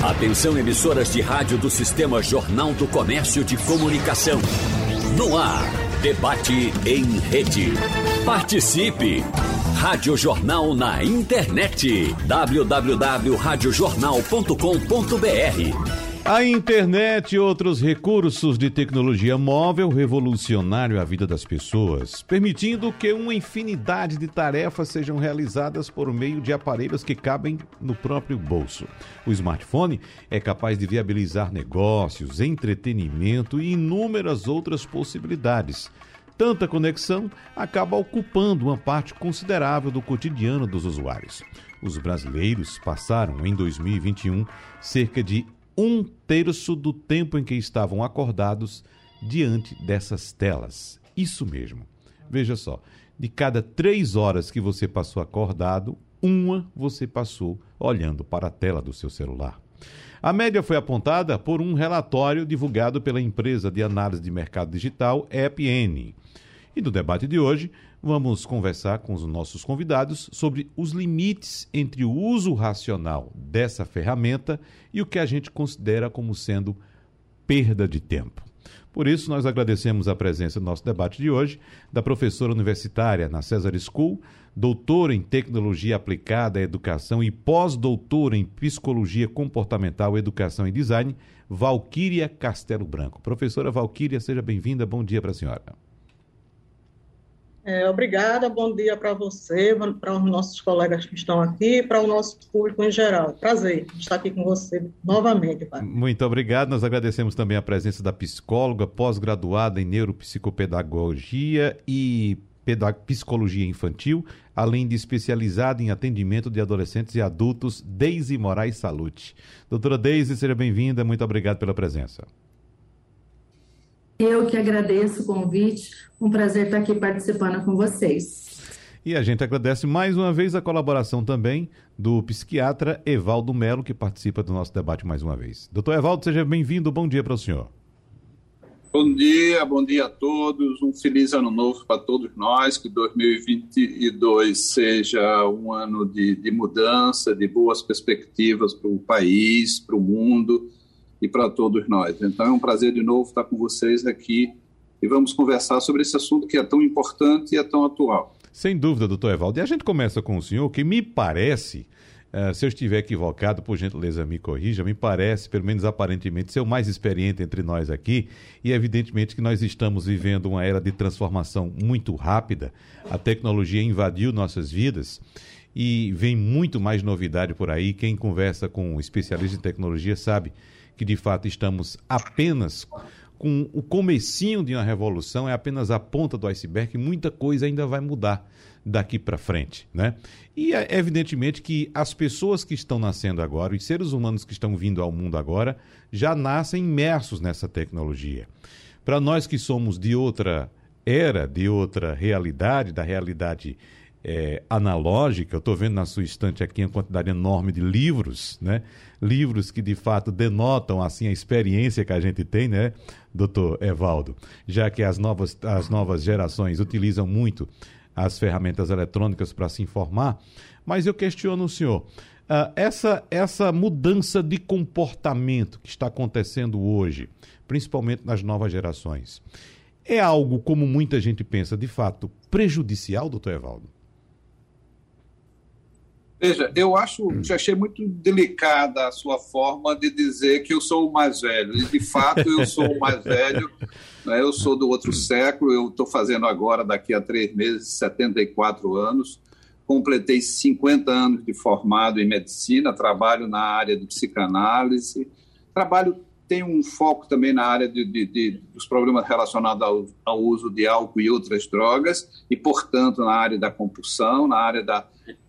Atenção, emissoras de rádio do Sistema Jornal do Comércio de Comunicação. No ar, debate em rede. Participe! Rádio Jornal na internet. www.radiojornal.com.br. A internet e outros recursos de tecnologia móvel revolucionaram a vida das pessoas, permitindo que uma infinidade de tarefas sejam realizadas por meio de aparelhos que cabem no próprio bolso. O smartphone é capaz de viabilizar negócios, entretenimento e inúmeras outras possibilidades. Tanta conexão acaba ocupando uma parte considerável do cotidiano dos usuários. Os brasileiros passaram, em 2021, cerca de 1/3 do tempo em que estavam acordados diante dessas telas. Isso mesmo. Veja só, de cada 3 horas que você passou acordado, uma você passou olhando para a tela do seu celular. A média foi apontada por um relatório divulgado pela empresa de análise de mercado digital EPN. E no debate de hoje, vamos conversar com os nossos convidados sobre os limites entre o uso racional dessa ferramenta e o que a gente considera como sendo perda de tempo. Por isso, nós agradecemos a presença no nosso debate de hoje da professora universitária na César School, doutora em Tecnologia Aplicada à Educação e pós-doutora em Psicologia Comportamental, Educação e Design, Valquíria Castelo Branco. Professora Valquíria, seja bem-vinda. Bom dia para a senhora. Obrigada, bom dia para você, para os nossos colegas que estão aqui, para o nosso público em geral. Prazer estar aqui com você novamente, pai. Muito obrigado, nós agradecemos também a presença da psicóloga, pós-graduada em neuropsicopedagogia e psicologia infantil, além de especializada em atendimento de adolescentes e adultos, Deise Moraes Salute. Doutora Deise, seja bem-vinda, muito obrigado pela presença. Eu que agradeço o convite, um prazer estar aqui participando com vocês. E a gente agradece mais uma vez a colaboração também do psiquiatra Evaldo Melo, que participa do nosso debate mais uma vez. Doutor Evaldo, seja bem-vindo, bom dia para o senhor. Bom dia a todos, um feliz ano novo para todos nós, que 2022 seja um ano de mudança, de boas perspectivas para o país, para o mundo e para todos nós. Então é um prazer de novo estar com vocês aqui e vamos conversar sobre esse assunto que é tão importante e é tão atual. Sem dúvida, doutor Evaldo. E a gente começa com o senhor, que me parece, se eu estiver equivocado, por gentileza me corrija, me parece, pelo menos aparentemente, ser o mais experiente entre nós aqui, e evidentemente que nós estamos vivendo uma era de transformação muito rápida, a tecnologia invadiu nossas vidas, e vem muito mais novidade por aí. Quem conversa com especialistas em tecnologia sabe que de fato estamos apenas com o comecinho de uma revolução, é apenas a ponta do iceberg, muita coisa ainda vai mudar daqui para frente, né? E é evidentemente que as pessoas que estão nascendo agora, os seres humanos que estão vindo ao mundo agora, já nascem imersos nessa tecnologia. Para nós que somos de outra era, de outra realidade, da realidade analógica, eu estou vendo na sua estante aqui uma quantidade enorme de livros, né? Livros que de fato denotam assim a experiência que a gente tem, né, doutor Evaldo? Já que as novas gerações utilizam muito as ferramentas eletrônicas para se informar, mas eu questiono o senhor, essa mudança de comportamento que está acontecendo hoje, principalmente nas novas gerações, é algo, como muita gente pensa, de fato prejudicial, doutor Evaldo? Veja, eu achei muito delicada a sua forma de dizer que eu sou o mais velho. E, de fato, eu sou o mais velho, né? Eu sou do outro século, eu estou fazendo agora, daqui a 3 meses, 74 anos. Completei 50 anos de formado em medicina, trabalho na área de psicanálise, tenho um foco também na área dos problemas relacionados ao uso de álcool e outras drogas, e, portanto, na área da compulsão, na área da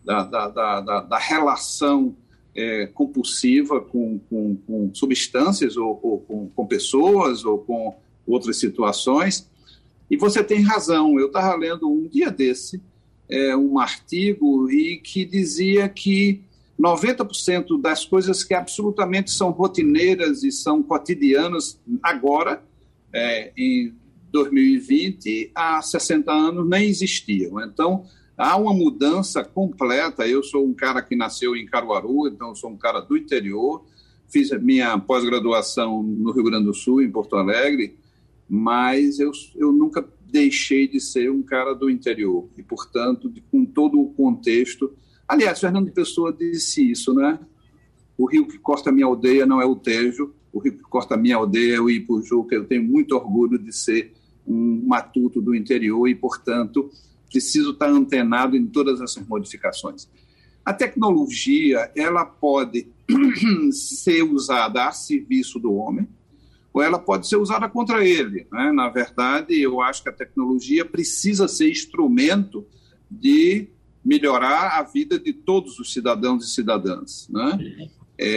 relação compulsiva com substâncias ou com pessoas ou com outras situações. E você tem razão, eu estava lendo um dia desse um artigo e que dizia que 90% das coisas que absolutamente são rotineiras e são cotidianas agora, em 2020, há 60 anos, nem existiam. Então, há uma mudança completa. Eu sou um cara que nasceu em Caruaru, então eu sou um cara do interior, fiz a minha pós-graduação no Rio Grande do Sul, em Porto Alegre, mas eu nunca deixei de ser um cara do interior e, portanto, com todo o contexto. Aliás, Fernando Pessoa disse isso, né? O rio que corta a minha aldeia não é o Tejo, o rio que corta a minha aldeia é o Ipujuca. Eu tenho muito orgulho de ser um matuto do interior e, portanto, preciso estar antenado em todas essas modificações. A tecnologia, ela pode ser usada a serviço do homem, ou ela pode ser usada contra ele, né? Na verdade, eu acho que a tecnologia precisa ser instrumento de melhorar a vida de todos os cidadãos e cidadãs, né?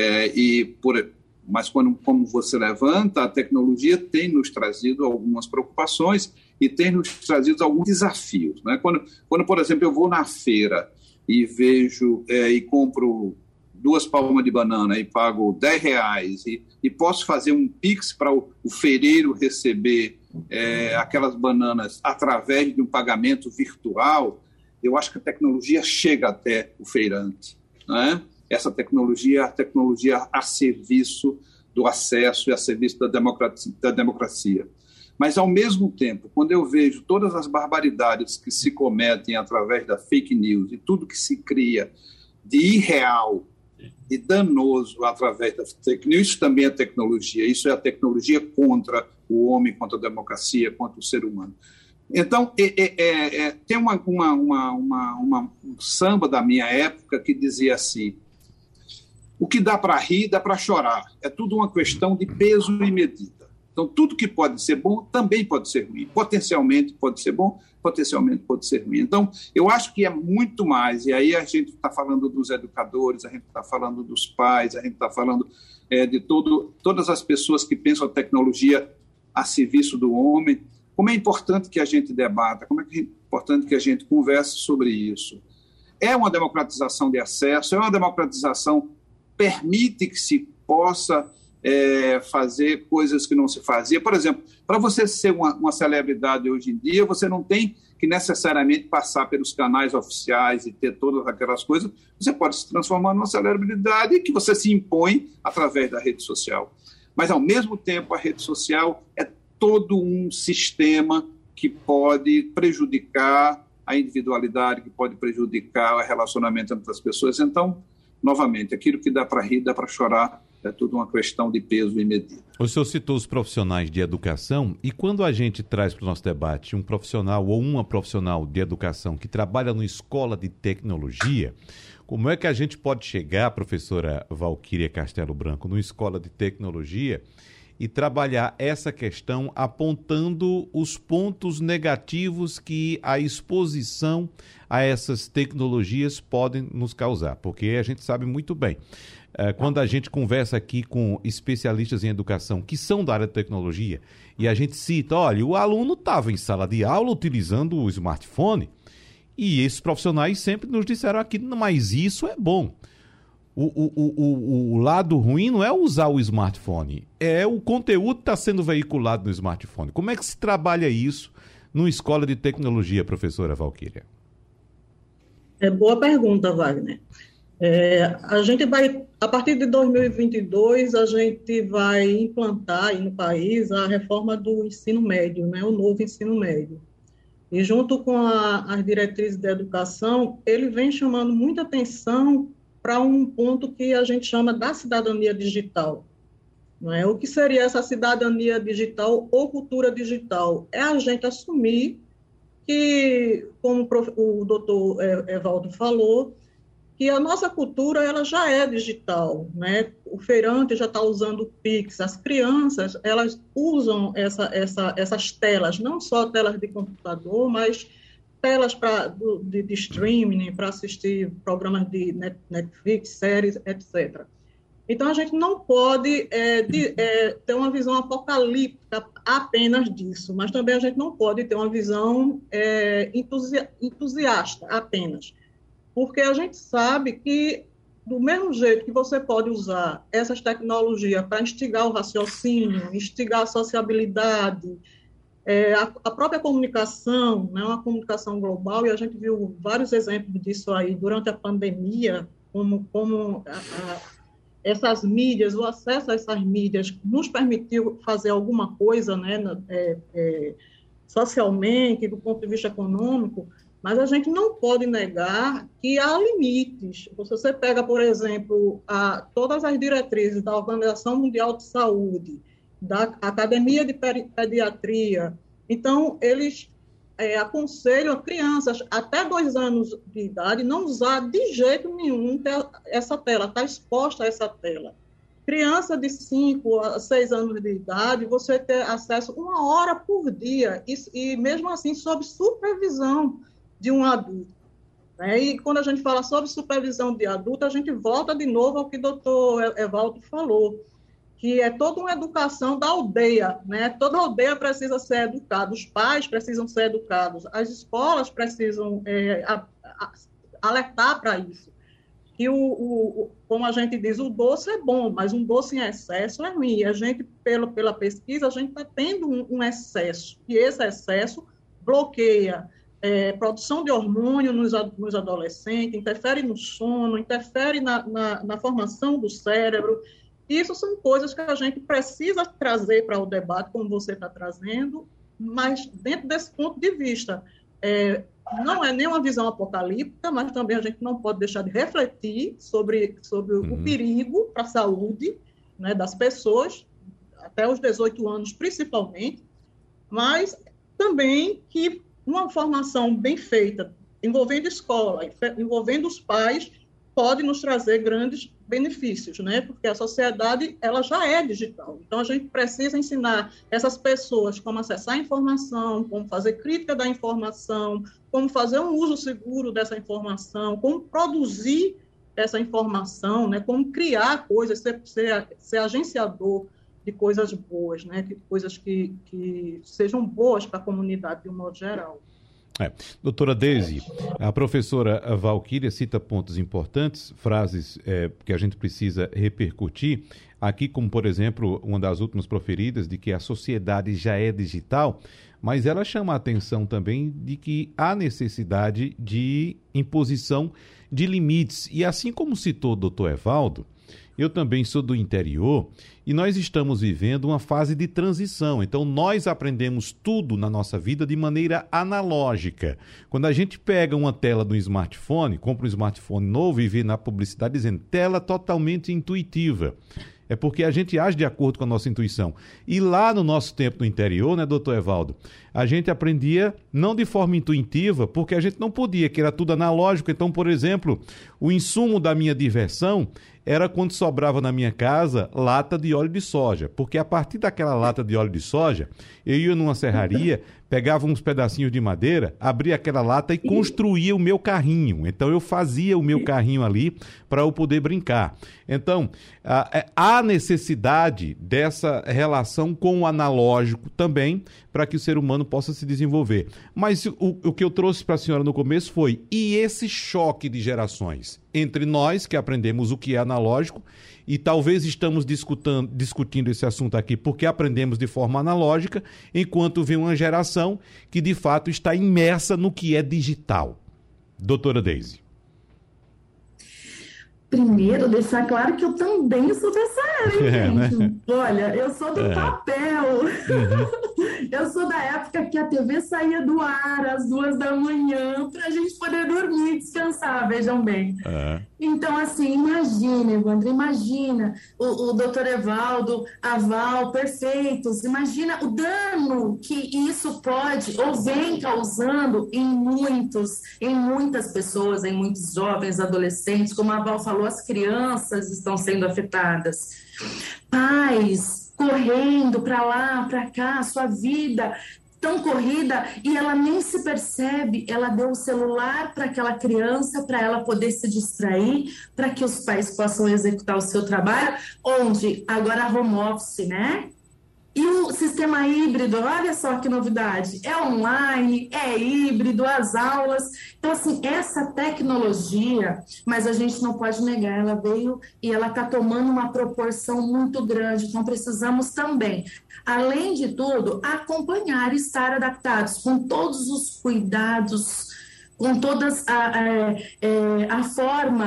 Mas como você levanta, a tecnologia tem nos trazido algumas preocupações e tem nos trazido alguns desafios, né? Quando, por exemplo, eu vou na feira e vejo e compro 2 palmas de banana e pago R$10 e posso fazer um Pix para o feireiro receber aquelas bananas através de um pagamento virtual, eu acho que a tecnologia chega até o feirante, né? Essa tecnologia, a tecnologia a serviço do acesso e a serviço da democracia. Mas, ao mesmo tempo, quando eu vejo todas as barbaridades que se cometem através da fake news e tudo que se cria de irreal e danoso através da fake news, isso também é tecnologia. Isso é a tecnologia contra o homem, contra a democracia, contra o ser humano. Então, tem um samba da minha época que dizia assim: o que dá para rir, dá para chorar. É tudo uma questão de peso e medida. Então, tudo que pode ser bom também pode ser ruim. Potencialmente pode ser bom, potencialmente pode ser ruim. Então, eu acho que é muito mais. E aí a gente está falando dos educadores, a gente está falando dos pais, a gente está falando de todas as pessoas que pensam a tecnologia a serviço do homem. Como é importante que a gente debata, como é importante que a gente converse sobre isso. É uma democratização de acesso, é uma democratização permite que se possa fazer coisas que não se fazia. Por exemplo, para você ser uma celebridade hoje em dia, você não tem que necessariamente passar pelos canais oficiais e ter todas aquelas coisas. Você pode se transformar numa celebridade que você se impõe através da rede social. Mas, ao mesmo tempo, a rede social é todo um sistema que pode prejudicar a individualidade, que pode prejudicar o relacionamento entre as pessoas. Então, novamente, aquilo que dá para rir, dá para chorar, é tudo uma questão de peso e medida. O senhor citou os profissionais de educação, e quando a gente traz para o nosso debate um profissional ou uma profissional de educação que trabalha numa escola de tecnologia, como é que a gente pode chegar, professora Valquíria Castelo Branco, numa escola de tecnologia e trabalhar essa questão apontando os pontos negativos que a exposição a essas tecnologias podem nos causar? Porque a gente sabe muito bem, quando a gente conversa aqui com especialistas em educação que são da área de tecnologia e a gente cita, olha, o aluno estava em sala de aula utilizando o smartphone e esses profissionais sempre nos disseram aqui, mas isso é bom. O lado ruim não é usar o smartphone, é o conteúdo que está sendo veiculado no smartphone. Como é que se trabalha isso numa escola de tecnologia, professora Valquíria? Boa pergunta, Wagner. A gente vai, a partir de 2022, a gente vai implantar aí no país a reforma do ensino médio, né, o novo ensino médio. E junto com as diretrizes da educação, ele vem chamando muita atenção para um ponto que a gente chama da cidadania digital. Não é? O que seria essa cidadania digital ou cultura digital? É a gente assumir que, como o doutor Evaldo falou, que a nossa cultura ela já é digital, né? O feirante já está usando o Pix, as crianças elas usam essas telas, não só telas de computador, mas telas de streaming, para assistir programas de Netflix, séries, etc. Então, a gente não pode ter uma visão apocalíptica apenas disso, mas também a gente não pode ter uma visão entusiasta apenas. Porque a gente sabe que, do mesmo jeito que você pode usar essas tecnologias para instigar o raciocínio, instigar a sociabilidade, a própria comunicação, né, uma comunicação global, e a gente viu vários exemplos disso aí durante a pandemia, como essas mídias, o acesso a essas mídias nos permitiu fazer alguma coisa, né, socialmente, do ponto de vista econômico, mas a gente não pode negar que há limites. Se você pega, por exemplo, todas as diretrizes da Organização Mundial de Saúde, da Academia de Pediatria, então, eles aconselham crianças até 2 anos de idade não usar de jeito nenhum essa tela, estar exposta a essa tela. Criança de 5 a 6 anos de idade, você ter acesso 1 hora por dia, e mesmo assim, sob supervisão de um adulto. Né? E quando a gente fala sobre supervisão de adulto, a gente volta de novo ao que o doutor Evaldo falou, que é toda uma educação da aldeia, né? Toda aldeia precisa ser educada, os pais precisam ser educados, as escolas precisam alertar para isso. Que, como a gente diz, o doce é bom, mas um doce em excesso é ruim. A gente, pela pesquisa, a gente está tendo um excesso, e esse excesso bloqueia produção de hormônio nos adolescentes, interfere no sono, interfere na formação do cérebro. Isso são coisas que a gente precisa trazer para o debate, como você está trazendo, mas dentro desse ponto de vista. Não é nem uma visão apocalíptica, mas também a gente não pode deixar de refletir sobre o perigo para a saúde, né, das pessoas, até os 18 anos principalmente, mas também que uma formação bem feita, envolvendo escola, envolvendo os pais, pode nos trazer grandes benefícios, né? Porque a sociedade ela já é digital. Então, a gente precisa ensinar essas pessoas como acessar a informação, como fazer crítica da informação, como fazer um uso seguro dessa informação, como produzir essa informação, né? Como criar coisas, ser agenciador de coisas boas, né? De coisas que sejam boas para a comunidade de um modo geral. Doutora Deise, a professora Valquíria cita pontos importantes, frases que a gente precisa repercutir, aqui como, por exemplo, uma das últimas proferidas, de que a sociedade já é digital, mas ela chama a atenção também de que há necessidade de imposição de limites. E assim como citou o doutor Evaldo, eu também sou do interior e nós estamos vivendo uma fase de transição. Então, nós aprendemos tudo na nossa vida de maneira analógica. Quando a gente pega uma tela do smartphone, compra um smartphone novo e vê na publicidade dizendo tela totalmente intuitiva. É porque a gente age de acordo com a nossa intuição. E lá no nosso tempo no interior, né, doutor Evaldo, a gente aprendia não de forma intuitiva, porque a gente não podia, que era tudo analógico. Então, por exemplo, o insumo da minha diversão era quando sobrava na minha casa lata de óleo de soja, porque a partir daquela lata de óleo de soja, eu ia numa serraria, pegava uns pedacinhos de madeira, abria aquela lata e construía o meu carrinho. Então, eu fazia o meu carrinho ali para eu poder brincar. Então, há necessidade dessa relação com o analógico também, para que o ser humano possa se desenvolver. Mas o que eu trouxe para a senhora no começo foi, e esse choque de gerações entre nós, que aprendemos o que é analógico, e talvez estamos discutindo esse assunto aqui porque aprendemos de forma analógica, enquanto vem uma geração que de fato está imersa no que é digital. Doutora Deise. Primeiro, deixar claro que eu também sou dessa era, hein, gente? Né? Olha, eu sou do papel. Eu sou da época que a TV saía do ar às 2 da manhã para a gente poder dormir e descansar, vejam bem. Então, assim, imagina, Evandro, imagina o doutor Evaldo, a Val, perfeitos. Imagina o dano que isso pode ou vem causando em muitas pessoas, em muitos jovens, adolescentes. Como a Val falou, as crianças estão sendo afetadas. Pais correndo para lá, para cá, sua vida tão corrida e ela nem se percebe. Ela deu o celular para aquela criança para ela poder se distrair, para que os pais possam executar o seu trabalho, onde agora home office, né? E o sistema híbrido, olha só que novidade, é online, é híbrido, as aulas. Então, assim, essa tecnologia, mas a gente não pode negar, ela veio e ela está tomando uma proporção muito grande. Então, precisamos também, além de tudo, acompanhar e estar adaptados com todos os cuidados, com toda a forma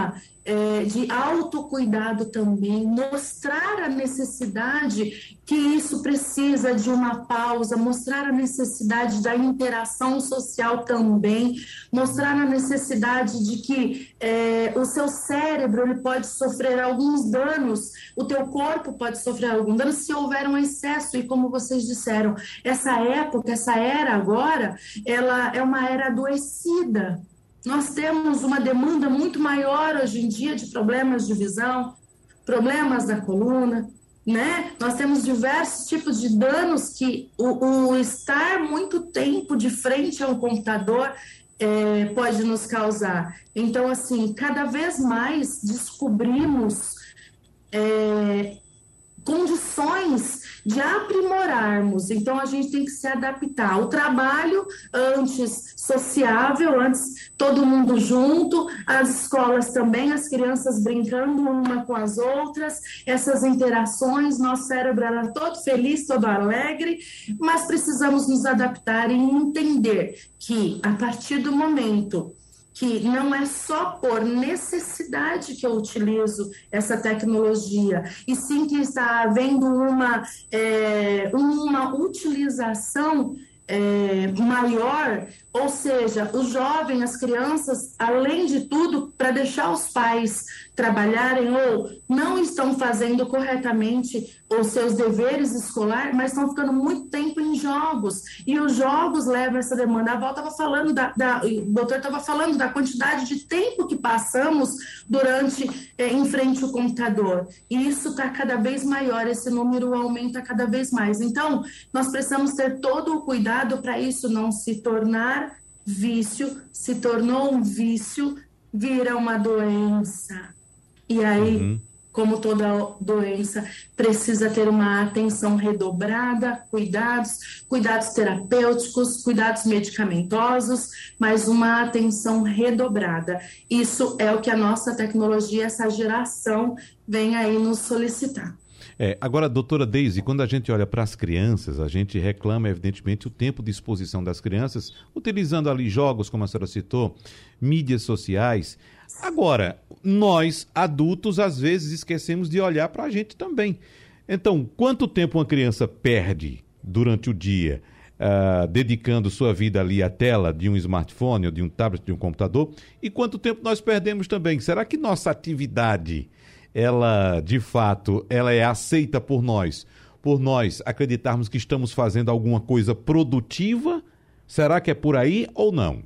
de autocuidado também, mostrar a necessidade que isso precisa de uma pausa, mostrar a necessidade da interação social também, mostrar a necessidade de que o seu cérebro ele pode sofrer alguns danos, o teu corpo pode sofrer algum dano se houver um excesso, e como vocês disseram, essa época, essa era agora, ela é uma era adoecida. Nós temos uma demanda muito maior hoje em dia de problemas de visão, problemas da coluna, né? Nós temos diversos tipos de danos que o estar muito tempo de frente ao computador pode nos causar. Então, assim, cada vez mais descobrimos condições de aprimorarmos, então a gente tem que se adaptar. O trabalho antes sociável, antes todo mundo junto, as escolas também, as crianças brincando uma com as outras, essas interações, nosso cérebro era todo feliz, todo alegre, mas precisamos nos adaptar e entender que a partir do momento que não é só por necessidade que eu utilizo essa tecnologia, e sim que está havendo uma utilização maior, ou seja, os jovens, as crianças, além de tudo, para deixar os pais trabalharem ou não estão fazendo corretamente os seus deveres escolares, mas estão ficando muito tempo em jogos, e os jogos levam essa demanda. A Val estava falando, o doutor estava falando da quantidade de tempo que passamos em frente ao computador, e isso está cada vez maior, esse número aumenta cada vez mais. Então, nós precisamos ter todo o cuidado para isso não se tornar vício. Se tornou um vício, vira uma doença. E aí, como toda doença, precisa ter uma atenção redobrada, cuidados terapêuticos, cuidados medicamentosos, mas uma atenção redobrada. Isso é o que a nossa tecnologia, essa geração, vem aí nos solicitar. Agora, doutora Deise, quando a gente olha para as crianças, a gente reclama, evidentemente, o tempo de exposição das crianças, utilizando ali jogos, como a senhora citou, mídias sociais. Agora, nós, adultos, às vezes esquecemos de olhar para a gente também. Então, quanto tempo uma criança perde durante o dia, dedicando sua vida ali à tela de um smartphone, ou de um tablet, de um computador, e quanto tempo nós perdemos também? Será que nossa atividade, ela, de fato, ela é aceita por nós acreditarmos que estamos fazendo alguma coisa produtiva? Será que é por aí ou não?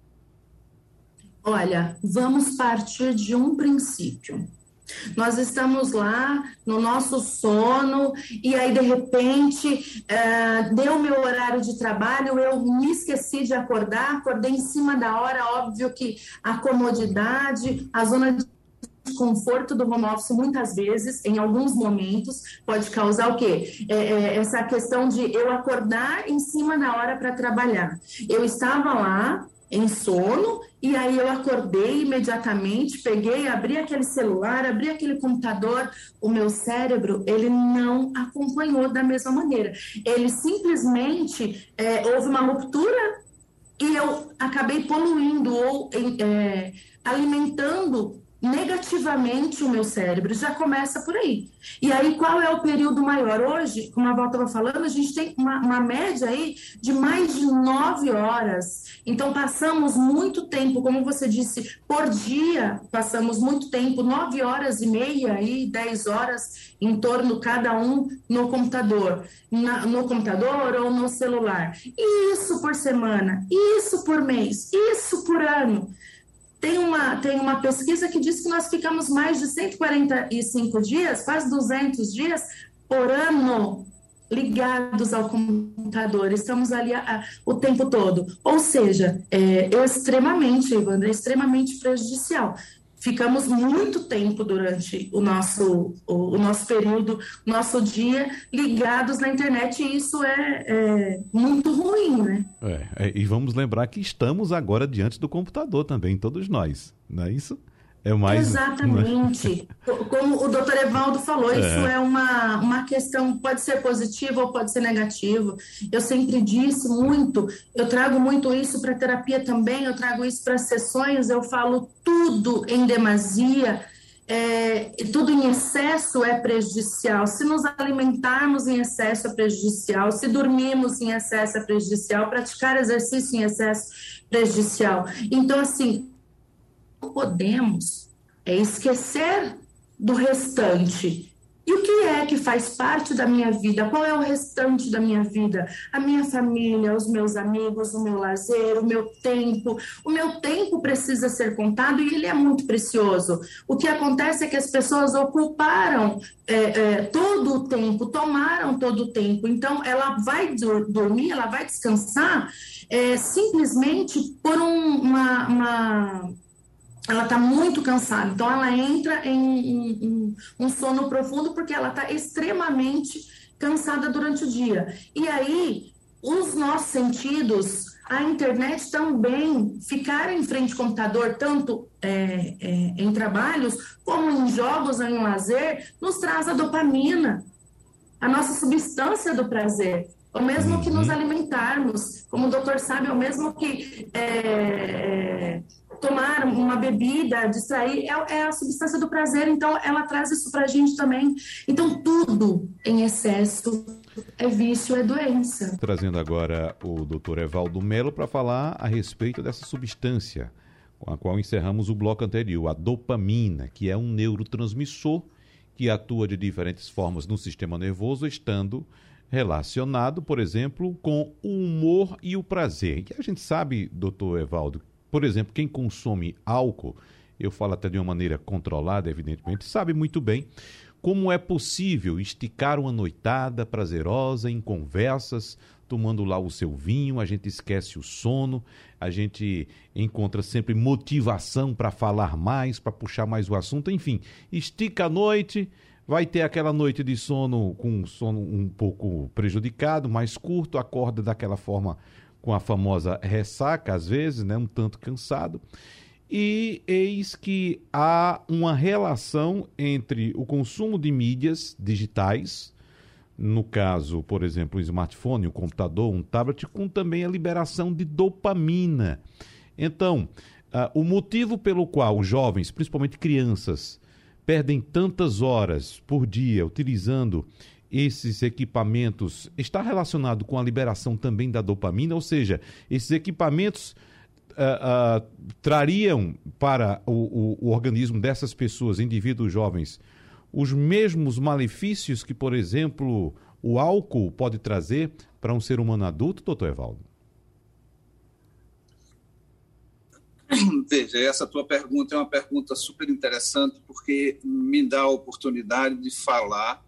Olha, vamos partir de um princípio. Nós estamos lá no nosso sono e aí, de repente, deu meu horário de trabalho, eu me esqueci de acordei em cima da hora. Óbvio que a comodidade, a zona de conforto do home office, muitas vezes, em alguns momentos, pode causar o quê? Essa questão de eu acordar em cima da hora para trabalhar. Eu estava lá em sono, e aí eu acordei imediatamente, peguei, abri aquele celular, abri aquele computador. O meu cérebro, ele não acompanhou da mesma maneira. Ele simplesmente, houve uma ruptura e eu acabei poluindo ou alimentando negativamente o meu cérebro. Já começa por aí. E aí, qual é o período maior? Hoje, como a Val estava falando, a gente tem uma média aí de mais de 9 horas. Então, passamos muito tempo, como você disse, por dia, passamos muito tempo, 9 horas e meia, aí, 10 horas, em torno, cada um, no computador. No computador ou no celular. Isso por semana, isso por mês, isso por ano. Tem uma pesquisa que diz que nós ficamos mais de 145 dias, quase 200 dias por ano ligados ao computador. Estamos ali o tempo todo. Ou seja, Evandro, é extremamente prejudicial. Ficamos muito tempo durante o nosso período, nosso dia, ligados na internet, e isso é muito ruim, né? E vamos lembrar que estamos agora diante do computador também, todos nós, não é isso? É mais... Exatamente. Como o doutor Evaldo falou, isso é uma questão, pode ser positiva ou pode ser negativa. Eu sempre disse muito, eu trago muito isso para terapia também, eu trago isso para sessões, eu falo tudo em demasia, tudo em excesso é prejudicial. Se nos alimentarmos em excesso é prejudicial, se dormirmos em excesso é prejudicial, praticar exercício em excesso é prejudicial. Então, assim, podemos esquecer do restante. E o que é que faz parte da minha vida? Qual é o restante da minha vida? A minha família, os meus amigos, o meu lazer, o meu tempo. O meu tempo precisa ser contado e ele é muito precioso. O que acontece é que as pessoas ocuparam todo o tempo, tomaram todo o tempo. Então, ela vai dormir, ela vai descansar simplesmente por ela está muito cansada, então ela entra em um sono profundo porque ela está extremamente cansada durante o dia. E aí, os nossos sentidos, a internet também, ficar em frente ao computador, tanto em trabalhos, como em jogos ou em lazer, nos traz a dopamina, a nossa substância do prazer. O mesmo que nos alimentarmos, como o doutor sabe, é o mesmo que tomar uma bebida, distrair, é a substância do prazer, então ela traz isso pra gente também. Então tudo em excesso é vício, é doença. Trazendo agora o doutor Evaldo Melo para falar a respeito dessa substância com a qual encerramos o bloco anterior, a dopamina, que é um neurotransmissor que atua de diferentes formas no sistema nervoso, estando relacionado, por exemplo, com o humor e o prazer. E a gente sabe, doutor Evaldo, por exemplo, quem consome álcool, eu falo até de uma maneira controlada, evidentemente, sabe muito bem como é possível esticar uma noitada prazerosa em conversas, tomando lá o seu vinho, a gente esquece o sono, a gente encontra sempre motivação para falar mais, para puxar mais o assunto, enfim, estica a noite, vai ter aquela noite de sono com um sono um pouco prejudicado, mais curto, acorda daquela forma com a famosa ressaca, às vezes, né, um tanto cansado. E eis que há uma relação entre o consumo de mídias digitais, no caso, por exemplo, o smartphone, o computador, um tablet, com também a liberação de dopamina. Então, o motivo pelo qual os jovens, principalmente crianças, perdem tantas horas por dia utilizando esses equipamentos está relacionado com a liberação também da dopamina, ou seja, esses equipamentos trariam para o organismo dessas pessoas, indivíduos jovens, os mesmos malefícios que, por exemplo, o álcool pode trazer para um ser humano adulto, doutor Evaldo? Veja, essa tua pergunta é uma pergunta super interessante porque me dá a oportunidade de falar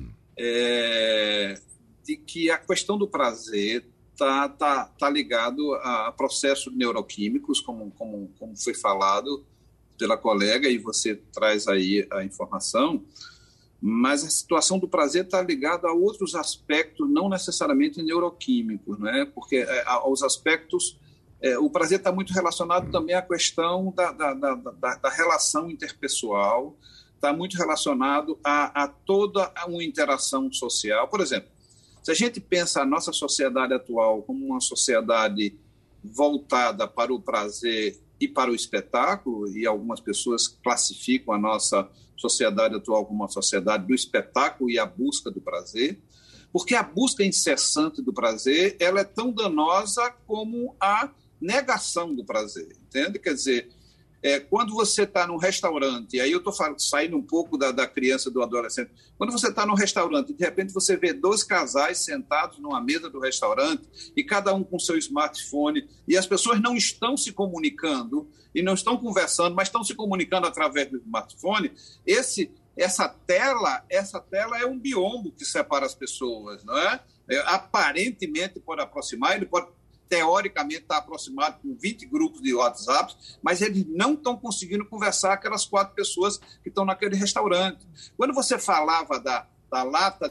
de que a questão do prazer está ligado a processos neuroquímicos, como foi falado pela colega, e você traz aí a informação, mas a situação do prazer está ligada a outros aspectos, não necessariamente neuroquímicos, né? Porque os aspectos... o prazer está muito relacionado também à questão da relação interpessoal, está muito relacionado a toda uma interação social. Por exemplo, se a gente pensa a nossa sociedade atual como uma sociedade voltada para o prazer e para o espetáculo, e algumas pessoas classificam a nossa sociedade atual como uma sociedade do espetáculo e a busca do prazer, porque a busca incessante do prazer ela é tão danosa como a negação do prazer, entende? Quer dizer, quando você está num restaurante, e aí eu estou saindo um pouco da criança, do adolescente, quando você está num restaurante e de repente você vê 2 casais sentados numa mesa do restaurante e cada um com seu smartphone e as pessoas não estão se comunicando e não estão conversando, mas estão se comunicando através do smartphone, essa tela é um biombo que separa as pessoas, não é? Aparentemente pode aproximar, ele pode teoricamente está aproximado com 20 grupos de WhatsApp, mas eles não estão conseguindo conversar aquelas 4 pessoas que estão naquele restaurante. Quando você falava da lata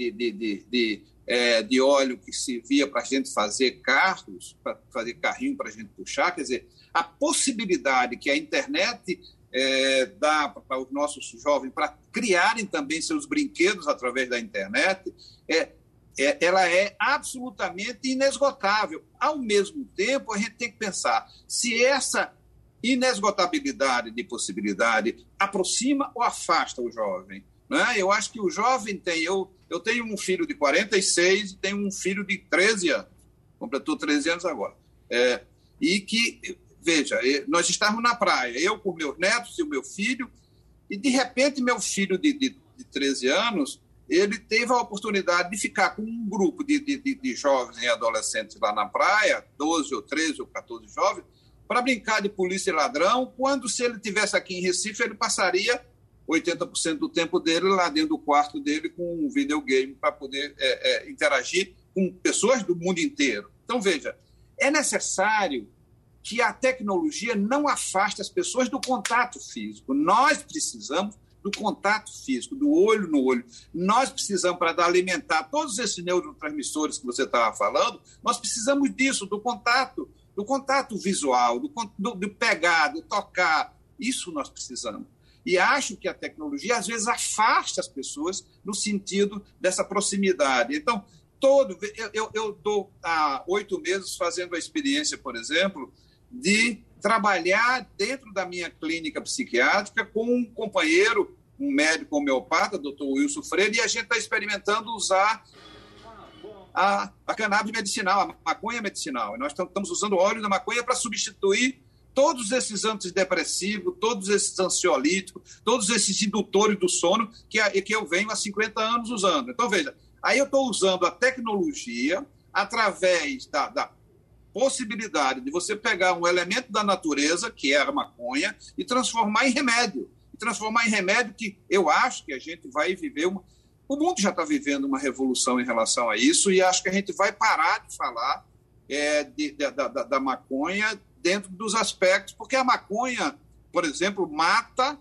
de óleo que servia para a gente fazer carros, para fazer carrinho para a gente puxar, quer dizer, a possibilidade que a internet dá para os nossos jovens para criarem também seus brinquedos através da internet, ela é absolutamente inesgotável. Ao mesmo tempo, a gente tem que pensar se essa inesgotabilidade de possibilidade aproxima ou afasta o jovem. Né? Eu acho que o jovem tem... Eu tenho um filho de 46 e tenho um filho de 13 anos. Completou 13 anos agora. E que, veja, nós estávamos na praia, eu com meus netos e o meu filho, e de repente meu filho de 13 anos, ele teve a oportunidade de ficar com um grupo de jovens e adolescentes lá na praia, 12 ou 13 ou 14 jovens, para brincar de polícia e ladrão, quando, se ele estivesse aqui em Recife, ele passaria 80% do tempo dele lá dentro do quarto dele com um videogame para poder interagir com pessoas do mundo inteiro. Então, veja, é necessário que a tecnologia não afaste as pessoas do contato físico. Nós precisamos do contato físico, do olho no olho. Nós precisamos, para alimentar todos esses neurotransmissores que você estava falando, nós precisamos disso, do contato visual, do pegar, do tocar. Isso nós precisamos. E acho que a tecnologia, às vezes, afasta as pessoas no sentido dessa proximidade. Então, eu estou há 8 meses fazendo a experiência, por exemplo, de trabalhar dentro da minha clínica psiquiátrica com um companheiro, um médico homeopata, Dr. Wilson Freire, e a gente está experimentando usar a cannabis medicinal, a maconha medicinal. E nós estamos usando o óleo da maconha para substituir todos esses antidepressivos, todos esses ansiolíticos, todos esses indutores do sono que eu venho há 50 anos usando. Então, veja, aí eu estou usando a tecnologia através da possibilidade de você pegar um elemento da natureza, que é a maconha, e transformar em remédio. E transformar em remédio que eu acho que a gente vai viver O mundo já está vivendo uma revolução em relação a isso, e acho que a gente vai parar de falar da maconha dentro dos aspectos, porque a maconha, por exemplo, mata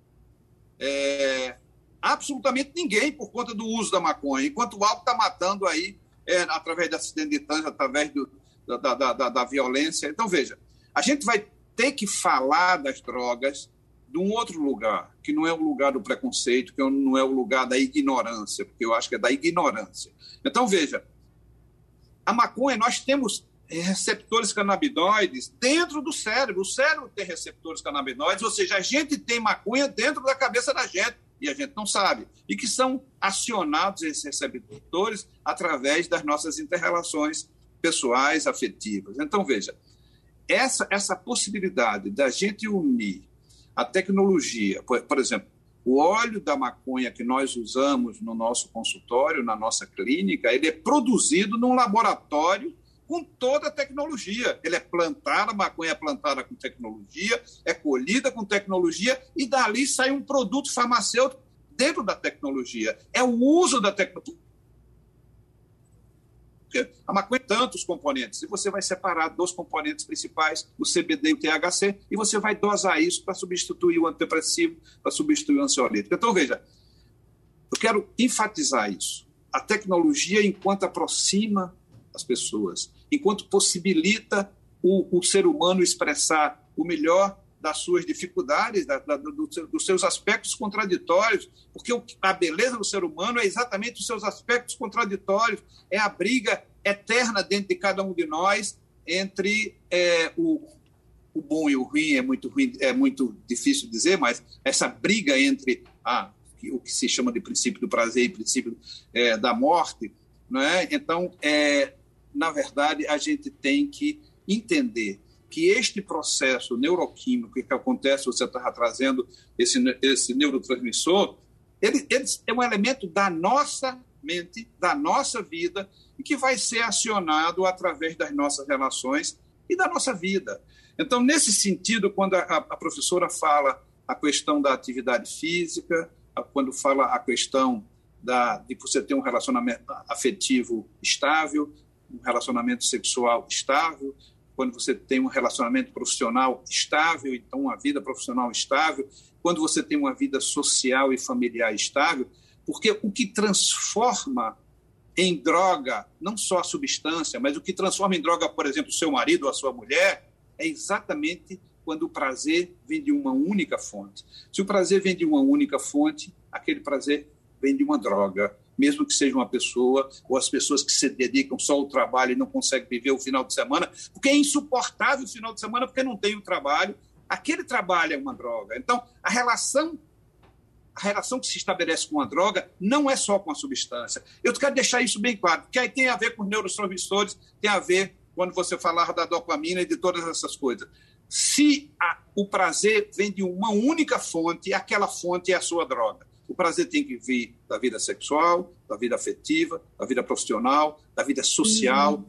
absolutamente ninguém por conta do uso da maconha, enquanto o álcool está matando aí através de acidente de trânsito, através da violência. Então, veja, a gente vai ter que falar das drogas de um outro lugar, que não é o lugar do preconceito, que não é o lugar da ignorância, porque eu acho que é da ignorância. Então, veja, a maconha, nós temos receptores canabinoides dentro do cérebro. O cérebro tem receptores canabinoides, ou seja, a gente tem maconha dentro da cabeça da gente, e a gente não sabe, e que são acionados esses receptores através das nossas inter-relações pessoais, afetivas. Então, veja, essa possibilidade da gente unir a tecnologia, por exemplo, o óleo da maconha que nós usamos no nosso consultório, na nossa clínica, ele é produzido num laboratório com toda a tecnologia. Ele é plantado, a maconha é plantada com tecnologia, é colhida com tecnologia, e dali sai um produto farmacêutico dentro da tecnologia. É o uso da tecnologia. A maconha tem tantos componentes, e você vai separar 2 componentes principais, o CBD e o THC, e você vai dosar isso para substituir o antidepressivo, para substituir o ansiolítico. Então, veja, eu quero enfatizar isso. A tecnologia, enquanto aproxima as pessoas, enquanto possibilita o ser humano expressar o melhor das suas dificuldades, dos seus aspectos contraditórios, porque a beleza do ser humano é exatamente os seus aspectos contraditórios, é a briga eterna dentro de cada um de nós entre o bom e o ruim, é muito difícil dizer, mas essa briga entre o que se chama de princípio do prazer e princípio da morte, não é? Então, na verdade, a gente tem que entender que este processo neuroquímico que acontece, você está trazendo esse neurotransmissor, ele é um elemento da nossa mente, da nossa vida, e que vai ser acionado através das nossas relações e da nossa vida. Então, nesse sentido, quando a professora fala a questão da atividade física, quando fala a questão de você ter um relacionamento afetivo estável, um relacionamento sexual estável, quando você tem um relacionamento profissional estável, então uma vida profissional estável, quando você tem uma vida social e familiar estável, porque o que transforma em droga, não só a substância, mas o que transforma em droga, por exemplo, o seu marido ou a sua mulher, é exatamente quando o prazer vem de uma única fonte. Se o prazer vem de uma única fonte, aquele prazer vem de uma droga, mesmo que seja uma pessoa, ou as pessoas que se dedicam só ao trabalho e não conseguem viver o final de semana, porque é insuportável o final de semana, porque não tem o trabalho. Aquele trabalho é uma droga. Então, a relação que se estabelece com a droga não é só com a substância. Eu quero deixar isso bem claro, porque aí tem a ver com os neurotransmissores, tem a ver, quando você falar da dopamina e de todas essas coisas. Se o prazer vem de uma única fonte, aquela fonte é a sua droga. O prazer tem que vir da vida sexual, da vida afetiva, da vida profissional, da vida social,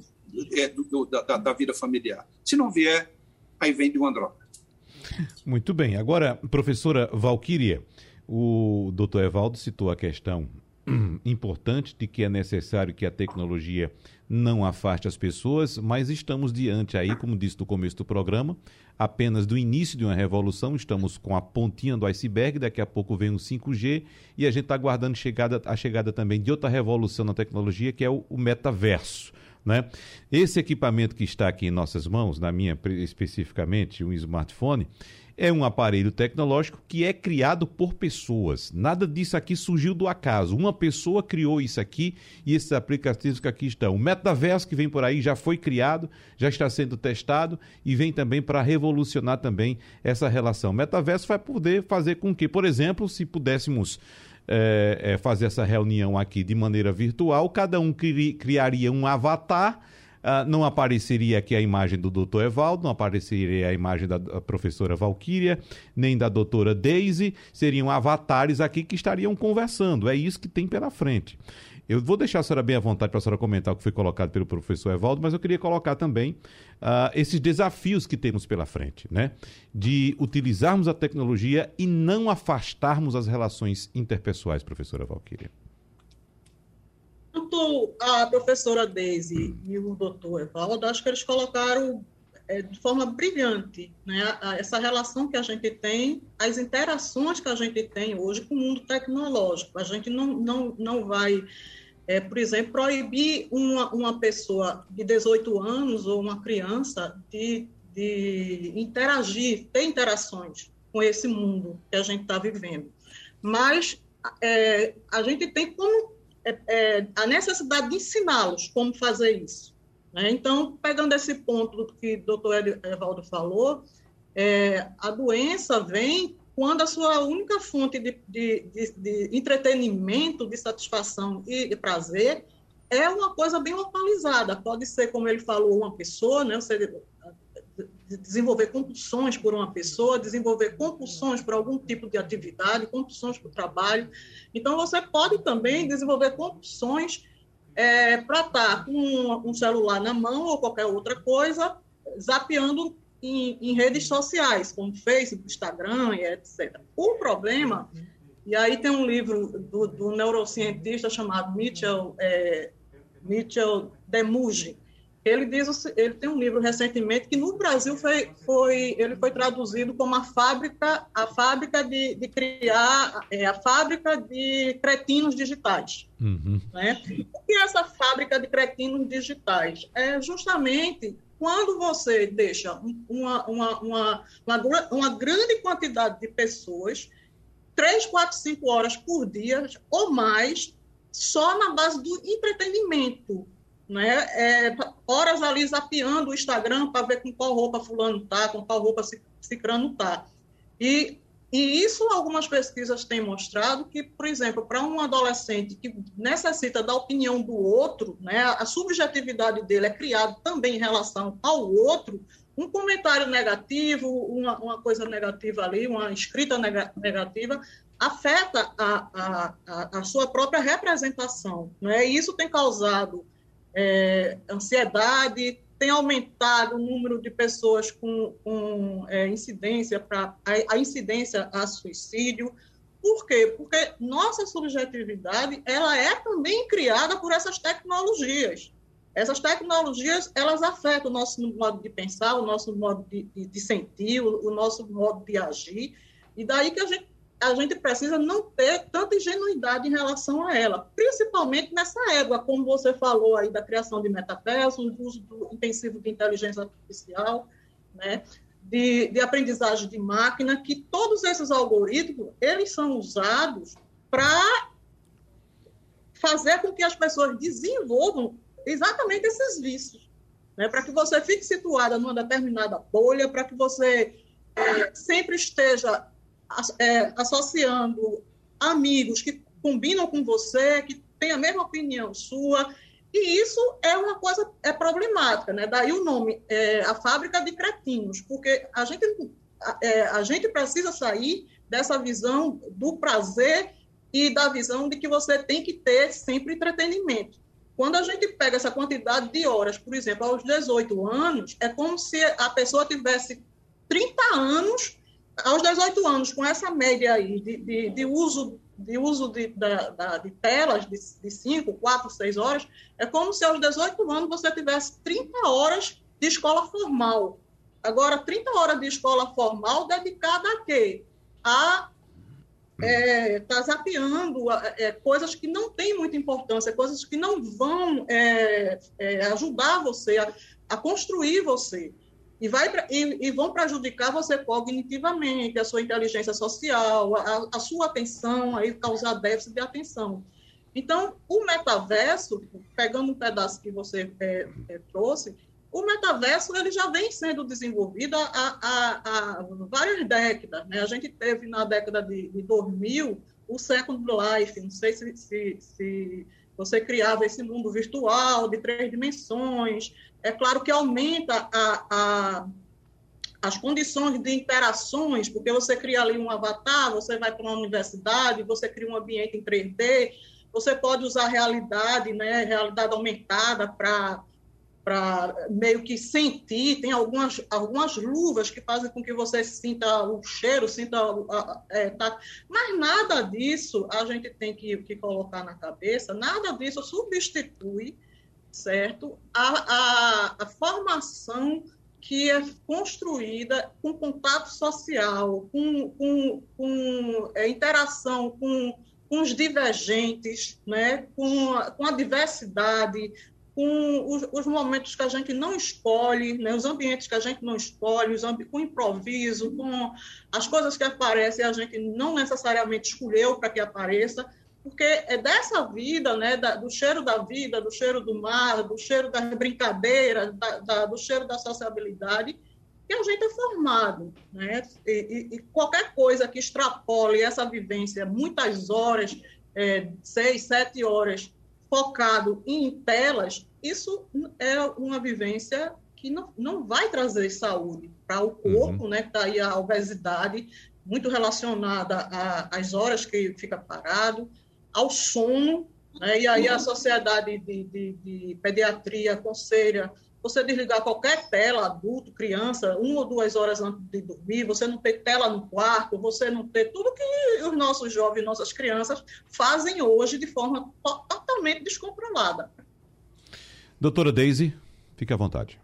da vida familiar. Se não vier, aí vem de uma droga. Muito bem. Agora, professora Valquíria, o doutor Evaldo citou a questão importante de que é necessário que a tecnologia não afaste as pessoas, mas estamos diante aí, como disse no começo do programa, apenas do início de uma revolução, estamos com a pontinha do iceberg, daqui a pouco vem o 5G e a gente está aguardando a chegada também de outra revolução na tecnologia, que é o metaverso, né? Esse equipamento que está aqui em nossas mãos, na minha especificamente, um smartphone, é um aparelho tecnológico que é criado por pessoas. Nada disso aqui surgiu do acaso. Uma pessoa criou isso aqui e esses aplicativos que aqui estão. O metaverso que vem por aí já foi criado, já está sendo testado e vem também para revolucionar também essa relação. O metaverso vai poder fazer com que, por exemplo, se pudéssemos fazer essa reunião aqui de maneira virtual, cada um criaria um avatar. Não apareceria aqui a imagem do doutor Evaldo, não apareceria a imagem da professora Valquíria, nem da doutora Deise, seriam avatares aqui que estariam conversando. É isso que tem pela frente. Eu vou deixar a senhora bem à vontade para a senhora comentar o que foi colocado pelo professor Evaldo, mas eu queria colocar também esses desafios que temos pela frente, né? De utilizarmos a tecnologia e não afastarmos as relações interpessoais, professora Valquíria. Tanto a professora Deise e o doutor Evaldo, acho que eles colocaram de forma brilhante, né, essa relação que a gente tem, as interações que a gente tem hoje com o mundo tecnológico. A gente não vai, por exemplo, proibir uma pessoa de 18 anos ou uma criança de interagir, ter interações com esse mundo que a gente está vivendo. Mas a gente tem como a necessidade de ensiná-los como fazer isso, né? Então, pegando esse ponto que o doutor Evaldo falou, a doença vem quando a sua única fonte de entretenimento, de satisfação e de prazer é uma coisa bem localizada. Pode ser, como ele falou, uma pessoa, né? Você desenvolver compulsões por uma pessoa, desenvolver compulsões por algum tipo de atividade, compulsões por trabalho. Então, você pode também desenvolver compulsões para estar com um celular na mão ou qualquer outra coisa, zapeando em redes sociais, como Facebook, Instagram, etc. O problema, e aí tem um livro do neurocientista chamado Mitchell Demuge. Ele tem um livro recentemente que no Brasil ele foi traduzido como a fábrica de criar, a fábrica de cretinos digitais. Uhum. Né? O que é essa fábrica de cretinos digitais? É justamente quando você deixa uma grande quantidade de pessoas, 3, 4, 5 horas por dia ou mais, só na base do entretenimento. Né? Horas ali zapeando o Instagram para ver com qual roupa fulano está, com qual roupa cicrano está. E isso algumas pesquisas têm mostrado que, por exemplo, para um adolescente que necessita da opinião do outro, né, a subjetividade dele é criada também em relação ao outro, um comentário negativo, uma coisa negativa ali, uma escrita negativa, afeta a sua própria representação. Né? E isso tem causado ansiedade, tem aumentado o número de pessoas com incidência a incidência a suicídio. Por quê? Porque nossa subjetividade ela é também criada por essas tecnologias. Essas tecnologias elas afetam o nosso modo de pensar, o nosso modo de sentir, o nosso modo de agir, e daí que a gente precisa não ter tanta ingenuidade em relação a ela, principalmente nessa época, como você falou aí da criação de metaverso, o uso intensivo de inteligência artificial, né? de aprendizagem de máquina, que todos esses algoritmos, eles são usados para fazer com que as pessoas desenvolvam exatamente esses vícios, né? Para que você fique situada numa determinada bolha, para que você sempre esteja associando amigos que combinam com você, que têm a mesma opinião sua, e isso é uma coisa problemática, né? Daí o nome, a fábrica de cretinos, porque a gente precisa sair dessa visão do prazer e da visão de que você tem que ter sempre entretenimento. Quando a gente pega essa quantidade de horas, por exemplo, aos 18 anos, é como se a pessoa tivesse 30 anos, aos 18 anos, com essa média aí de uso de telas de 5, 4, 6 horas, é como se aos 18 anos você tivesse 30 horas de escola formal. Agora, 30 horas de escola formal dedicada a quê? Tá zapeando coisas que não têm muita importância, coisas que não vão ajudar você a construir você. E vão prejudicar você cognitivamente, a sua inteligência social, a sua atenção, aí causar déficit de atenção. Então, o metaverso, pegando um pedaço que você trouxe, o metaverso ele já vem sendo desenvolvido há várias décadas, né? A gente teve na década de 2000 o Second Life, não sei se você criava esse mundo virtual de 3 dimensões. É claro que aumenta as condições de interações, porque você cria ali um avatar, você vai para uma universidade, você cria um ambiente em 3D, você pode usar realidade, né, realidade aumentada para meio que sentir, tem algumas luvas que fazem com que você sinta o cheiro, mas nada disso a gente tem que colocar na cabeça, nada disso substitui, certo, a formação que é construída com contato social, com interação com os divergentes, né, com a diversidade, com os momentos que a gente não escolhe, né, os ambientes que a gente não escolhe, com o improviso, com as coisas que aparecem a gente não necessariamente escolheu para que apareça, porque é dessa vida, né, do cheiro da vida, do cheiro do mar, do cheiro das brincadeiras, do cheiro da sociabilidade, que a gente é formado, né? E qualquer coisa que extrapole essa vivência, muitas horas, 6, 7 horas, focado em telas, isso é uma vivência que não vai trazer saúde para o corpo, né? Que está aí a obesidade, muito relacionada às horas que fica parado, ao sono, né? E aí a Sociedade de Pediatria aconselha você desligar qualquer tela, adulto, criança, 1 ou 2 horas antes de dormir, você não ter tela no quarto, você não ter tudo que os nossos jovens, nossas crianças fazem hoje de forma totalmente descontrolada. Doutora Deise, fique à vontade.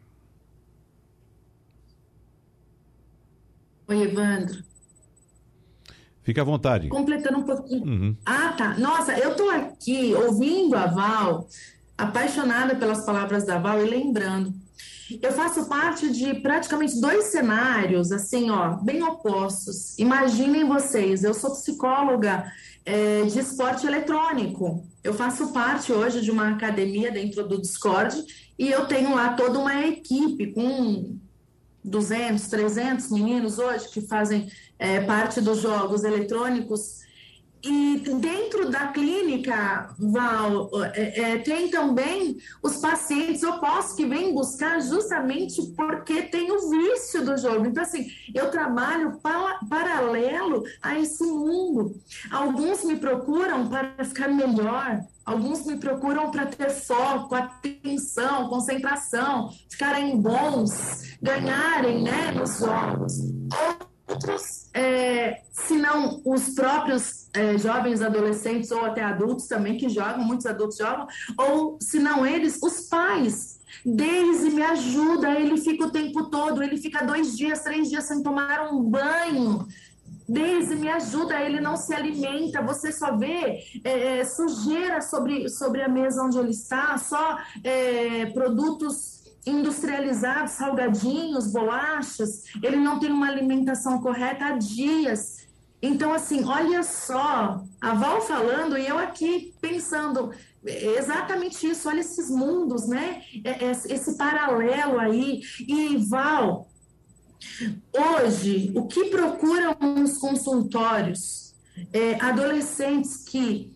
Oi, Evandro. Fique à vontade. Completando um pouquinho. Ah, tá. Nossa, eu estou aqui ouvindo a Val, apaixonada pelas palavras da Val e lembrando. Eu faço parte de praticamente 2 cenários, assim, ó, bem opostos. Imaginem vocês, eu sou psicóloga de esporte eletrônico. Eu faço parte hoje de uma academia dentro do Discord e eu tenho lá toda uma equipe com 200, 300 meninos hoje que fazem parte dos jogos eletrônicos. E dentro da clínica, Val, tem também os pacientes opostos que vêm buscar justamente porque tem o vício do jogo. Então, assim, eu trabalho paralelo a esse mundo. Alguns me procuram para ficar melhor, alguns me procuram para ter foco, atenção, concentração, ficarem bons, ganharem, né, nos jogos. Outros, se não os próprios jovens adolescentes ou até adultos também que jogam, muitos adultos jogam, ou se não eles, os pais. Deise, me ajuda, ele fica o tempo todo, ele fica 2 dias, 3 dias sem tomar um banho. Deise, me ajuda, ele não se alimenta, você só vê sujeira sobre a mesa onde ele está, só produtos industrializados, salgadinhos, bolachas, ele não tem uma alimentação correta há dias. Então, assim, olha só, a Val falando e eu aqui pensando exatamente isso, olha esses mundos, né? Esse paralelo aí. E, Val, hoje, o que procuram nos consultórios? Adolescentes que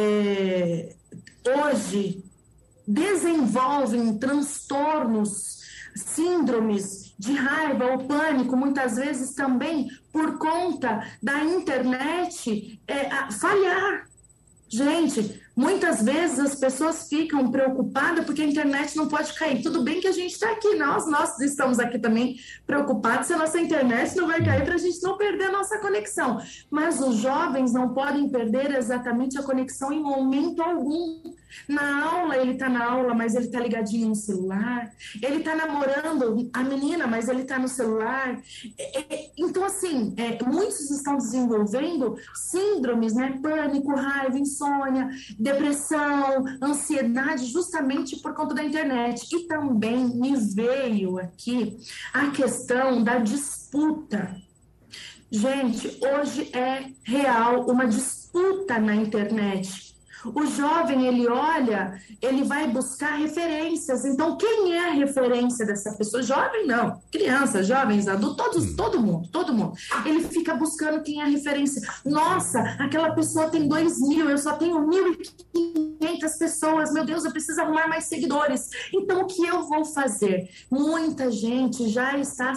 hoje desenvolvem transtornos, síndromes de raiva ou pânico, muitas vezes também por conta da internet falhar. Gente, muitas vezes as pessoas ficam preocupadas porque a internet não pode cair. Tudo bem que a gente está aqui, nós estamos aqui também preocupados se a nossa internet não vai cair para a gente não perder a nossa conexão. Mas os jovens não podem perder exatamente a conexão em momento algum. Na aula, ele está na aula, mas ele está ligadinho no celular. Ele está namorando a menina, mas ele está no celular. Então, assim, muitos estão desenvolvendo síndromes, né? Pânico, raiva, insônia, depressão, ansiedade, justamente por conta da internet. E também me veio aqui a questão da disputa. Gente, hoje é real uma disputa na internet. O jovem, ele olha, ele vai buscar referências. Então, quem é a referência dessa pessoa? Jovem não, criança, jovens, adultos, todo mundo. Ele fica buscando quem é a referência. Nossa, aquela pessoa tem 2.000, eu só tenho 1.500 pessoas. Meu Deus, eu preciso arrumar mais seguidores. Então, o que eu vou fazer? Muita gente já está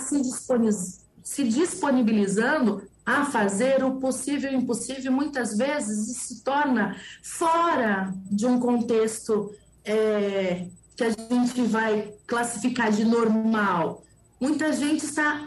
se disponibilizando a fazer o possível e o impossível, muitas vezes se torna fora de um contexto que a gente vai classificar de normal. Muita gente está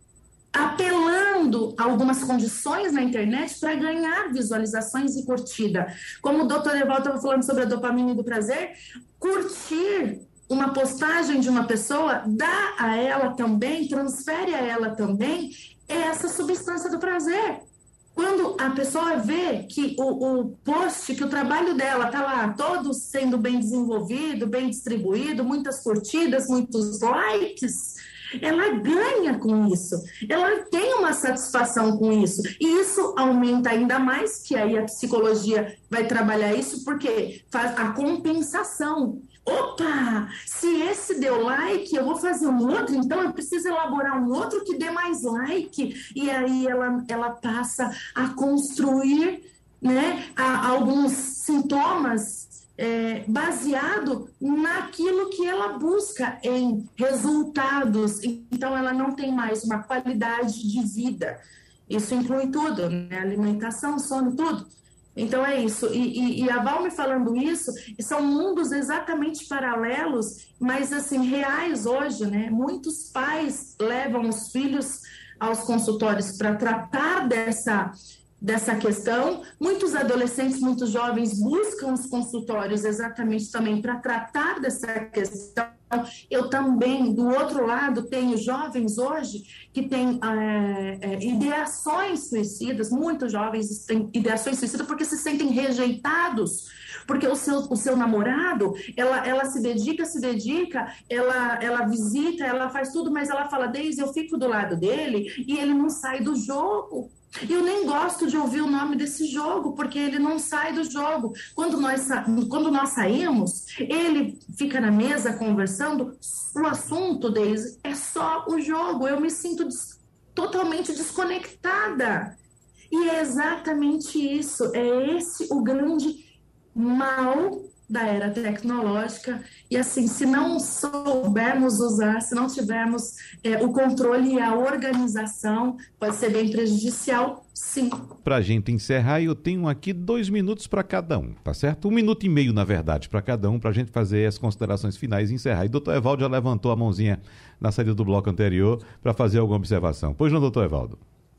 apelando a algumas condições na internet para ganhar visualizações e curtida. Como o Dr. Evaldo estava falando sobre a dopamina e do prazer, curtir uma postagem de uma pessoa dá a ela também, transfere a ela também essa substância do prazer. Quando a pessoa vê que o post, que o trabalho dela está lá todo sendo bem desenvolvido, bem distribuído, muitas curtidas, muitos likes, ela ganha com isso, ela tem uma satisfação com isso, e isso aumenta ainda mais, que aí a psicologia vai trabalhar isso, porque faz a compensação. Opa, se esse deu like, eu vou fazer um outro, então eu preciso elaborar um outro que dê mais like. E aí ela passa a construir, né, alguns sintomas baseado naquilo que ela busca em resultados. Então ela não tem mais uma qualidade de vida. Isso inclui tudo, né? Alimentação, sono, tudo. Então é isso, e a Val me falando isso, são mundos exatamente paralelos, mas assim, reais hoje, né? Muitos pais levam os filhos aos consultórios para tratar dessa questão, muitos adolescentes, muitos jovens buscam os consultórios exatamente também para tratar dessa questão. Eu também, do outro lado, tenho jovens hoje que têm ideações suicidas, muitos jovens têm ideações suicidas porque se sentem rejeitados, porque o seu namorado, ela se dedica, ela visita, ela faz tudo, mas ela fala, Deise, eu fico do lado dele e ele não sai do jogo. Eu nem gosto de ouvir o nome desse jogo, porque ele não sai do jogo. Quando nós saímos, ele fica na mesa conversando, o assunto deles é só o jogo. Eu me sinto totalmente desconectada. E é exatamente isso. É esse o grande mal da era tecnológica. E assim, se não soubermos usar, se não tivermos o controle e a organização, pode ser bem prejudicial, sim. Para a gente encerrar, eu tenho aqui 2 minutos para cada um, tá certo? 1,5 minutos, na verdade, para cada um, para a gente fazer as considerações finais e encerrar. E o doutor Evaldo já levantou a mãozinha na saída do bloco anterior para fazer alguma observação. Pois não, doutor Evaldo?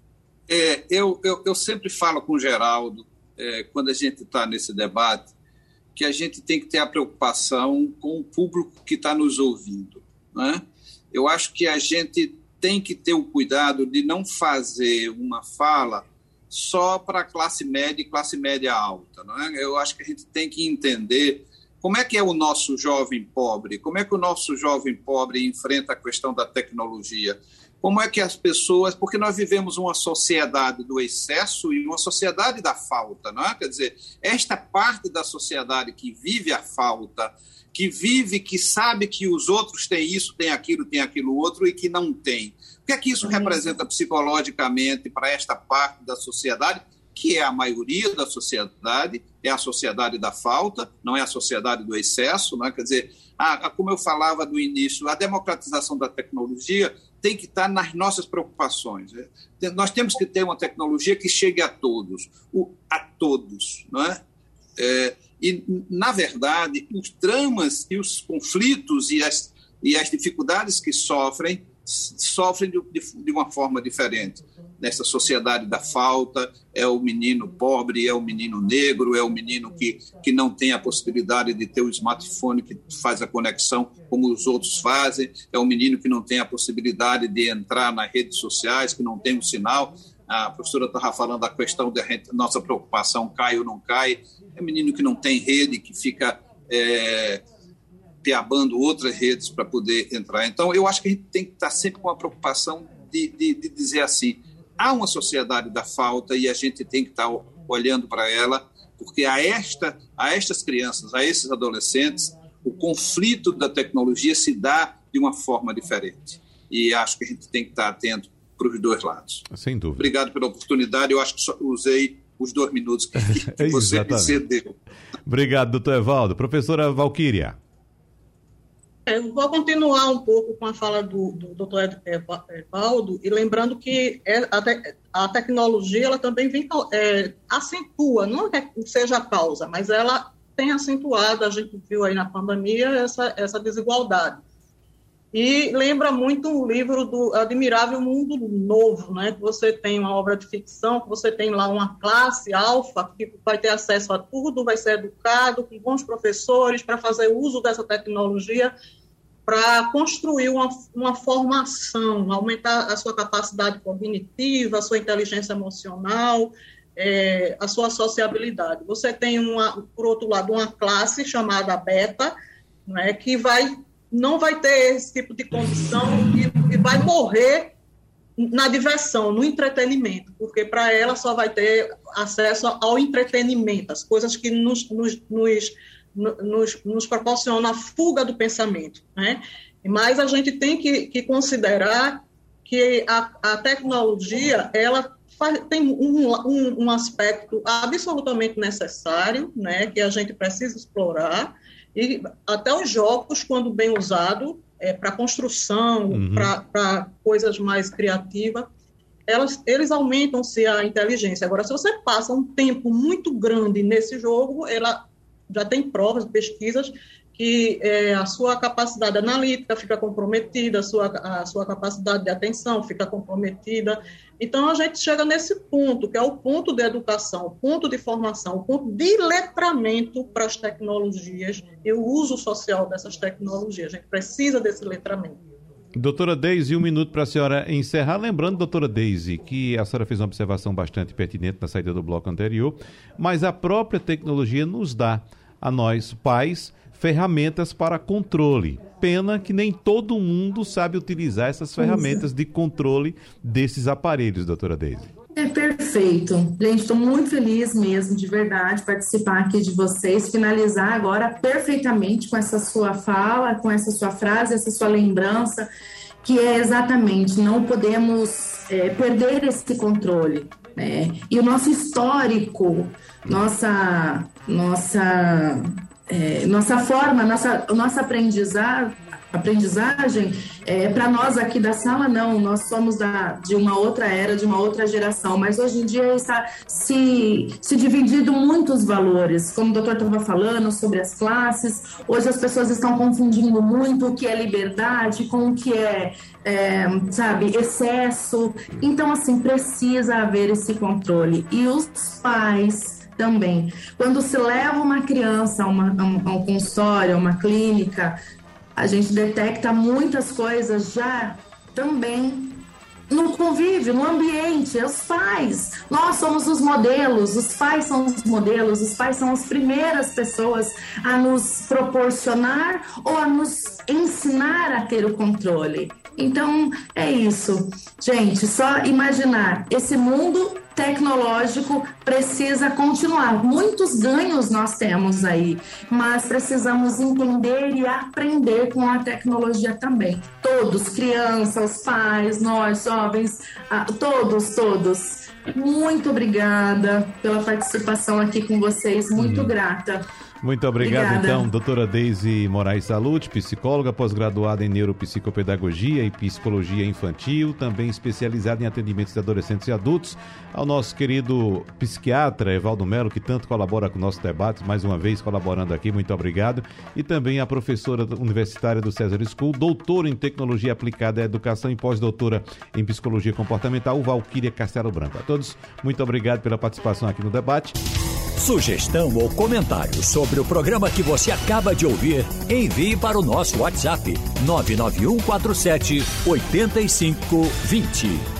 Eu sempre falo com o Geraldo, quando a gente está nesse debate, que a gente tem que ter a preocupação com o público que está nos ouvindo, né? Eu acho que a gente tem que ter o cuidado de não fazer uma fala só para classe média e classe média alta, não é? Eu acho que a gente tem que entender Como é que é o nosso jovem pobre? Como é que o nosso jovem pobre enfrenta a questão da tecnologia? Como é que as pessoas... Porque nós vivemos uma sociedade do excesso e uma sociedade da falta, não é? Quer dizer, esta parte da sociedade que vive a falta, que sabe que os outros têm isso, têm aquilo outro e que não tem. O que é que isso representa psicologicamente para esta parte da sociedade, que é a maioria da sociedade, é a sociedade da falta, não é a sociedade do excesso, não é? Quer dizer, como eu falava no início, a democratização da tecnologia tem que estar nas nossas preocupações. Nós temos que ter uma tecnologia que chegue a todos, não é? E, na verdade, os dramas e os conflitos e as dificuldades que sofrem de uma forma diferente. Nessa sociedade da falta, é o menino pobre, é o menino negro, é o menino que não tem a possibilidade de ter o smartphone que faz a conexão como os outros fazem, é o menino que não tem a possibilidade de entrar nas redes sociais, que não tem um sinal. A professora estava falando da questão da nossa preocupação, cai ou não cai. É o menino que não tem rede, que fica peabando outras redes para poder entrar. Então, eu acho que a gente tem que estar sempre com a preocupação de dizer assim, há uma sociedade da falta e a gente tem que estar olhando para ela, porque a estas crianças, a esses adolescentes, o conflito da tecnologia se dá de uma forma diferente. E acho que a gente tem que estar atento para os dois lados. Sem dúvida. Obrigado pela oportunidade. Eu acho que só usei os 2 minutos que você me cedeu. Obrigado, doutor Evaldo. Professora Valquíria. Eu vou continuar um pouco com a fala do doutor Evaldo, e lembrando que a tecnologia ela também acentua, não é que seja a causa, mas ela tem acentuado, a gente viu aí na pandemia, essa desigualdade. E lembra muito o livro do Admirável Mundo Novo, né? Que você tem uma obra de ficção, que você tem lá uma classe alfa que vai ter acesso a tudo, vai ser educado, com bons professores, para fazer uso dessa tecnologia, para construir uma formação, aumentar a sua capacidade cognitiva, a sua inteligência emocional, a sua sociabilidade. Você tem, por outro lado, uma classe chamada beta, né? Que não vai ter esse tipo de condição e vai morrer na diversão, no entretenimento, porque para ela só vai ter acesso ao entretenimento, as coisas que nos proporcionam a fuga do pensamento, né? Mas a gente tem que considerar que a tecnologia ela tem um aspecto absolutamente necessário, né, que a gente precisa explorar. E até os jogos, quando bem usado, para construção, para coisas mais criativas, eles aumentam-se a inteligência. Agora, se você passa um tempo muito grande nesse jogo, ela já tem provas, pesquisas, que a sua capacidade analítica fica comprometida, a sua capacidade de atenção fica comprometida. Então, a gente chega nesse ponto, que é o ponto de educação, o ponto de formação, o ponto de letramento para as tecnologias e o uso social dessas tecnologias. A gente precisa desse letramento. Doutora Deise, 1 minuto para a senhora encerrar. Lembrando, doutora Deise, que a senhora fez uma observação bastante pertinente na saída do bloco anterior, mas a própria tecnologia nos dá, a nós, pais, ferramentas para controle. Pena que nem todo mundo sabe utilizar essas ferramentas de controle desses aparelhos, doutora Deise. Perfeito. Gente, estou muito feliz mesmo, de verdade, participar aqui de vocês, finalizar agora perfeitamente com essa sua fala, com essa sua frase, essa sua lembrança, que é exatamente, não podemos perder esse controle, né? E o nosso histórico, nossa forma, nossa aprendizagem, para nós aqui da sala, não, nós somos de uma outra era, de uma outra geração, mas hoje em dia está se dividindo muitos valores, como o doutor estava falando sobre as classes. Hoje as pessoas estão confundindo muito o que é liberdade com o que é excesso. Então, assim, precisa haver esse controle. E os pais também. Quando se leva uma criança a um consultório, a uma clínica, a gente detecta muitas coisas já também no convívio, no ambiente, os pais. Nós somos os modelos, os pais são os modelos, os pais são as primeiras pessoas a nos proporcionar ou a nos ensinar a ter o controle. Então, é isso. Gente, só imaginar, esse mundo tecnológico precisa continuar. Muitos ganhos nós temos aí, mas precisamos entender e aprender com a tecnologia também. Todos, crianças, pais, nós, jovens, todos. Muito obrigada pela participação aqui com vocês, muito grata. Muito obrigado, então, doutora Deise Moraes Salute, psicóloga, pós-graduada em neuropsicopedagogia e psicologia infantil, também especializada em atendimentos de adolescentes e adultos, ao nosso querido psiquiatra Evaldo Melo, que tanto colabora com o nosso debate, mais uma vez colaborando aqui, muito obrigado, e também a professora universitária do César School, doutora em tecnologia aplicada à educação e pós-doutora em psicologia comportamental, Valquíria Castelo Branco. A todos, muito obrigado pela participação aqui no debate. Sugestão ou comentário sobre o programa que você acaba de ouvir, envie para o nosso WhatsApp 99147 8520.